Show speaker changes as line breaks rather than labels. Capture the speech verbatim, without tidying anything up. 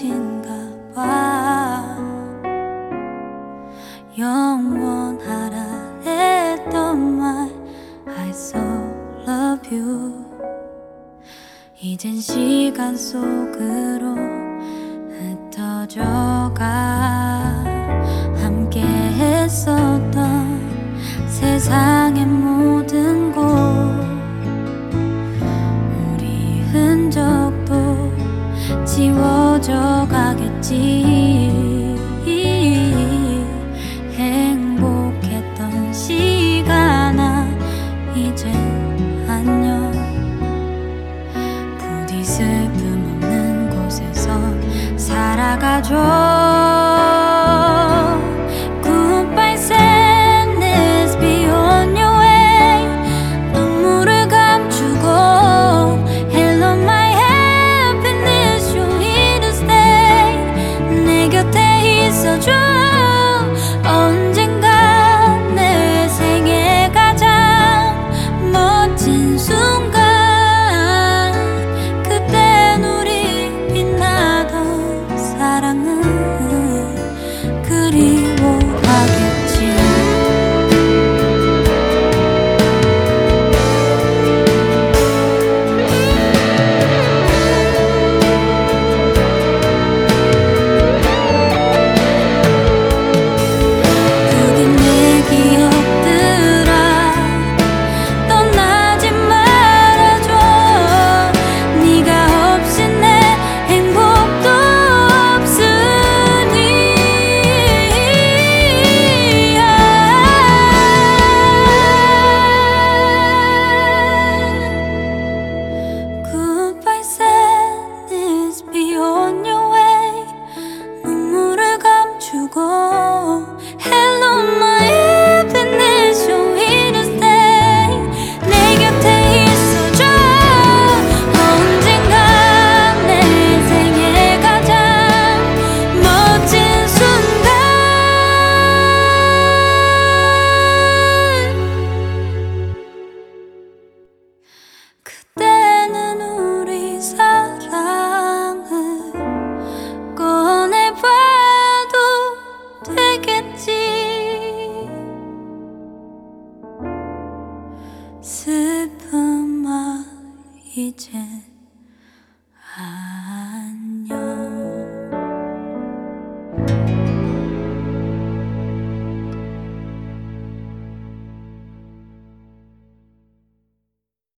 끝인가 봐. 영원하라 했던 말 I so love you 이젠 시간 속으로 흩어져가. 함께 했었던 세상의 모든 곳 우리 흔적도 지워져 가겠지. 행복했던 시간아 이제 안녕. 부디 슬픔 없는 곳에서 살아가줘. Goodbye sadness be on your way. 눈물을 감추고 Hello my happiness you're here to stay. 내 곁에 있어줘. 언젠가 내 생애 가장 멋진 순간 그땐 우리 빛나던 사랑은 그리워하겠지. Hello my happiness you're here to stay. 내 곁에 있어줘. 언젠가 내 생애 가장 멋진 순간 그때는 우리 사랑을 꺼내봐도 되겠지. 슬픔아 이제